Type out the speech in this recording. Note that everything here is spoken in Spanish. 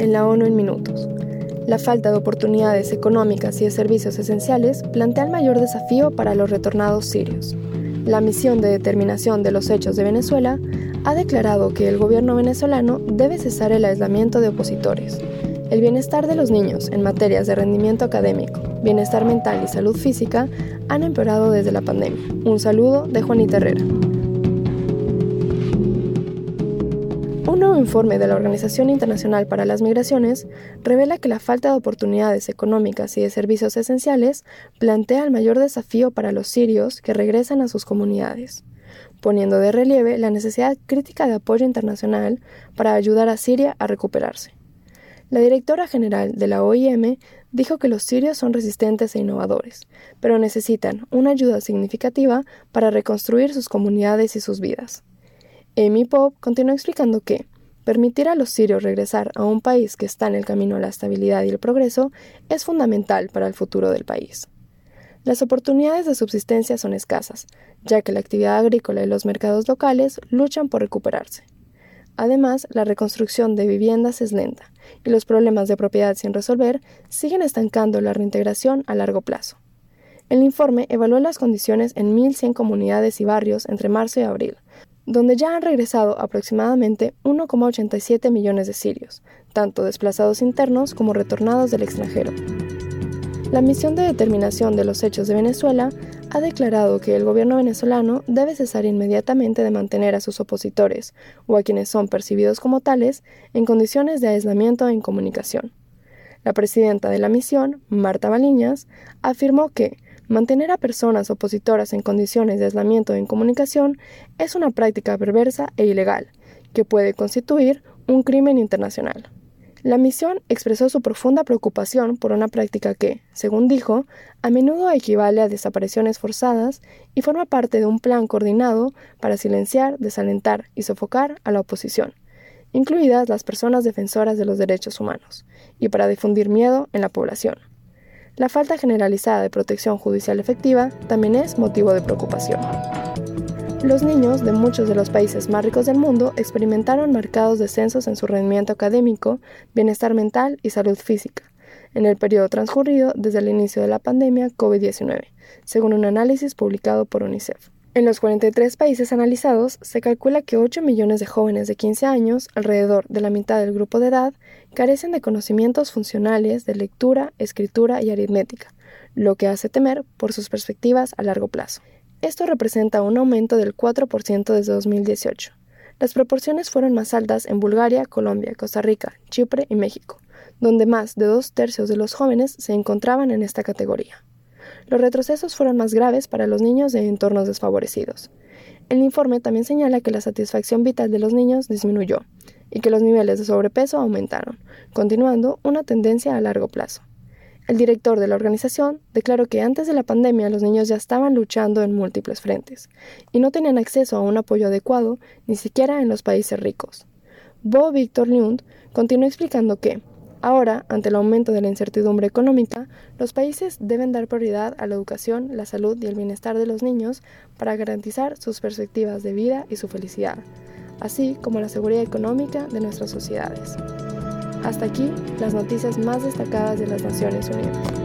en la ONU en minutos. La falta de oportunidades económicas y de servicios esenciales plantea el mayor desafío para los retornados sirios. La Misión de Determinación de los Hechos de Venezuela ha declarado que el gobierno venezolano debe cesar el aislamiento de opositores. El bienestar de los niños en materias de rendimiento académico, bienestar mental y salud física han empeorado desde la pandemia. Un saludo de Juanita Herrera. Un nuevo informe de la Organización Internacional para las Migraciones revela que la falta de oportunidades económicas y de servicios esenciales plantea el mayor desafío para los sirios que regresan a sus comunidades, poniendo de relieve la necesidad crítica de apoyo internacional para ayudar a Siria a recuperarse. La directora general de la OIM dijo que los sirios son resistentes e innovadores, pero necesitan una ayuda significativa para reconstruir sus comunidades y sus vidas. Amy Pope continuó explicando que permitir a los sirios regresar a un país que está en el camino a la estabilidad y el progreso es fundamental para el futuro del país. Las oportunidades de subsistencia son escasas, ya que la actividad agrícola y los mercados locales luchan por recuperarse. Además, la reconstrucción de viviendas es lenta, y los problemas de propiedad sin resolver siguen estancando la reintegración a largo plazo. El informe evaluó las condiciones en 1.100 comunidades y barrios entre marzo y abril, donde ya han regresado aproximadamente 1,87 millones de sirios, tanto desplazados internos como retornados del extranjero. La Misión de Determinación de los Hechos de Venezuela ha declarado que el gobierno venezolano debe cesar inmediatamente de mantener a sus opositores, o a quienes son percibidos como tales, en condiciones de aislamiento e incomunicación. La presidenta de la misión, Marta Baliñas, afirmó que mantener a personas opositoras en condiciones de aislamiento e incomunicación es una práctica perversa e ilegal, que puede constituir un crimen internacional. La misión expresó su profunda preocupación por una práctica que, según dijo, a menudo equivale a desapariciones forzadas y forma parte de un plan coordinado para silenciar, desalentar y sofocar a la oposición, incluidas las personas defensoras de los derechos humanos, y para difundir miedo en la población. La falta generalizada de protección judicial efectiva también es motivo de preocupación. Los niños de muchos de los países más ricos del mundo experimentaron marcados descensos en su rendimiento académico, bienestar mental y salud física en el periodo transcurrido desde el inicio de la pandemia COVID-19, según un análisis publicado por UNICEF. En los 43 países analizados, se calcula que 8 millones de jóvenes de 15 años, alrededor de la mitad del grupo de edad, carecen de conocimientos funcionales de lectura, escritura y aritmética, lo que hace temer por sus perspectivas a largo plazo. Esto representa un aumento del 4% desde 2018. Las proporciones fueron más altas en Bulgaria, Colombia, Costa Rica, Chipre y México, donde más de 2/3 de los jóvenes se encontraban en esta categoría. Los retrocesos fueron más graves para los niños de entornos desfavorecidos. El informe también señala que la satisfacción vital de los niños disminuyó y que los niveles de sobrepeso aumentaron, continuando una tendencia a largo plazo. El director de la organización declaró que antes de la pandemia los niños ya estaban luchando en múltiples frentes y no tenían acceso a un apoyo adecuado ni siquiera en los países ricos. Bo Victor Lund continuó explicando que, ahora, ante el aumento de la incertidumbre económica, los países deben dar prioridad a la educación, la salud y el bienestar de los niños para garantizar sus perspectivas de vida y su felicidad, así como la seguridad económica de nuestras sociedades. Hasta aquí las noticias más destacadas de las Naciones Unidas.